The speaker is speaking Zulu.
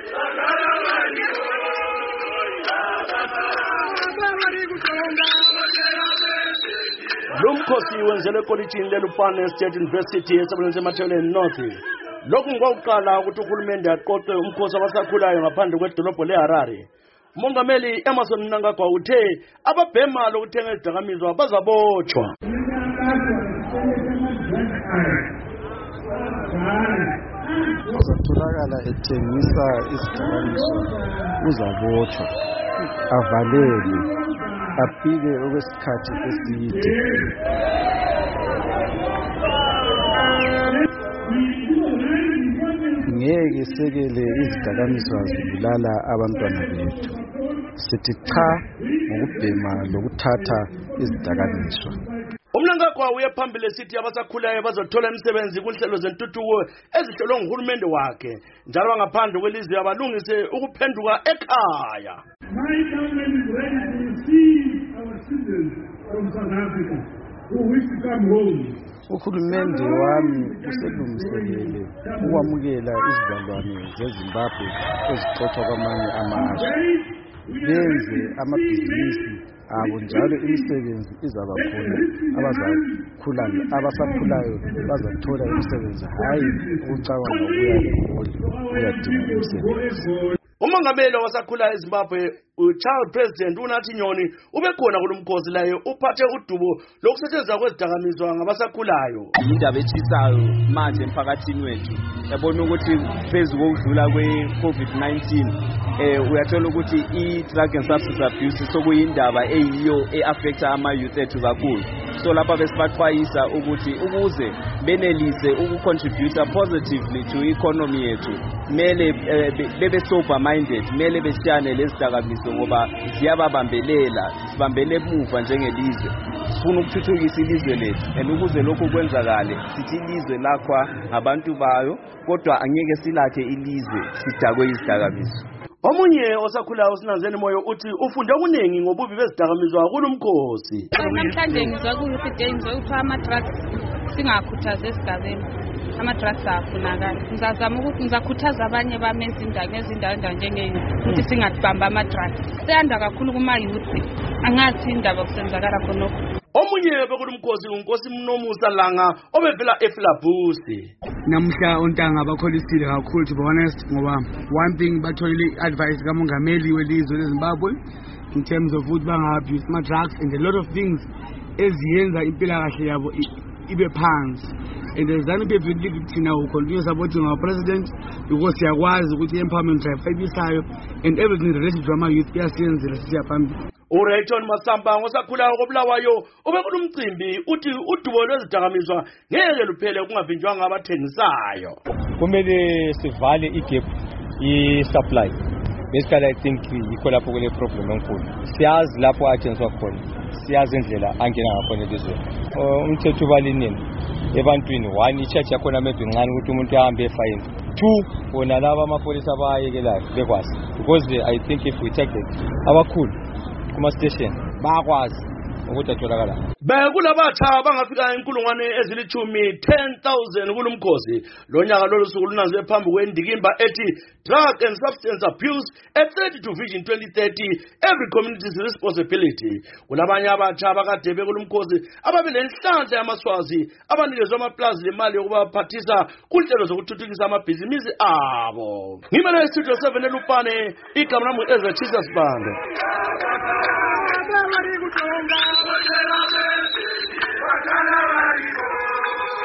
Lumkhosi wenzele kolitshini leLupane State University esebenza eMatheleni North. Lokhu ngokuqala ukuthi uhulumende aqoqe umkhosi abasakhulayo ngaphandle kwedolobho leHarare. Umongameli Emmerson Mnangagwa uthe ababhema lokuthenga izidakamizwa bazabotshwa. Uzatholakala ethengisa izidakamizwa uzabotshwa, avalelwe, afike okwesikhathi eside. Ngeke sekele izidakamizwa zibulala abantwana bethu. Sithi cha ngokubhema lokuthatha izidakamizwa. Umnangagwa uye phambili esithi abasakhulayo bazothola imisebenzi kunhlelo zentuthuko ezihlelwe nguhulumende wakhe njalo ngaphandle kwelizwe abalungise ukuphenduka ekhaya. My government is ready to receive our citizens from South Africa who wish to come home. Uhulumende wami uselungiselele ukwamukela izizalwane zeZimbabwe ezixoxwa kwamanye amazwe. Benze amabhizinisi abo njalo imisebenzi izaba khona, abasakhulayo bazathola imisebenzi, hayi ukucabanga ukuyadinga imisebenzi. Umongameli wasakhulayo eZimbabwe uChild President uNathi Nyoni ubekhona kulomkhosi layo uphathe udubo lokusetshenziswa kwezidakamizwa ngabasakhulayo. Indaba echisayo manje emphakathini wethu yabona ukuthi phezulu kokudlula kwe-COVID-19 uyathola ukuthi i-drug and substance abuse sokuyindaba eyiyo e-affecta ama-youth ethu kakhulu. So lapha besibaxwayisa ukuthi ukuze benelise ukucontributa positively to economy yethu mele bebe sober minded, mele besiyane lezidakamizwa ngoba ziyababambelela, sibambele emuva njengelizwe. Sifuna ukuthuthukisa ilizwe lethu and ukuze lokho kwenzakale sithi ilizwe lakwa abantu bayo kodwa angeke silakhe ilizwe sidakwe izidakamizwa. Omunye osakhulayo uSinanzeni Moyo uthi ufunde okuningi ngobubi bezidakamizwa kulomkhosi. Namhlanje ngizwa ukuthi ama-drugs singakhuthaza esigabeni. Ama-drugs afunakala. Ngizazama ukuthi ngizakhuthaza abanye bami ezindawo njenge-youth ukuthi singadibamba ama-drugs. Seyanda kakhulu kuma-youth. Angathi indaba kusenzakala khonokho. Omunye bekulomkhosi uNkosi Mnomusa Langa obevela eFlabusi. Namhla ontanga bakholisile kakhulu to be honest ngoba one thing bathoyile advice kamongameli welizwe leZimbabwe in terms of ukuthi bangabuse ama-drugs and a lot of things eziyenza impilakahle yabo ibe phansi. And azange bevile thina ucontinue supporting our president because siyakwazi ukuthi empowerment drive ebisayo and everything related to ama-youth iyasiyenzela sisiya phambili. uRayton Masamba ngosakhulayo koBulawayo ubekulumcimbi uthi udubo lwezidakamizwa ngeke luphele kungavinjwanga abathengisayo. Kumele sivale igap i-supply. Basically I think yikho lapho kule problem enkulu. Siyazi lapho athengiswa khona, siyazi indlela angena ngakhona elizweni. Umthetho ubalinini ebantwini, one i-charge yakhona maybe incane ukuthi umuntu ahambe efine. Two, bona laba amapolisa abayekelayo bekwazi because I think if we take it abakhulu kuma station bakwazi ukuthi atholakala. Bekulabatsha bangafika inkulungwane ezilithumi 10,000 kulomkhosi. Lonyaka lolu suku lunanzwe phambi kwendikimba ethi Drug and Substance Abuse at 30 to Vision 2030 every community's responsibility. Kulabanye abatsha bakade bekulomkhosi ababelenhlanhla yamaswazi abanikezwe amaplazi lemali yokubaphathisa kunhlelo zokuthuthukisa amabhizinisi abo. Ngimele Studio 7 eLupane, igama lami Ezra Chisas Bando.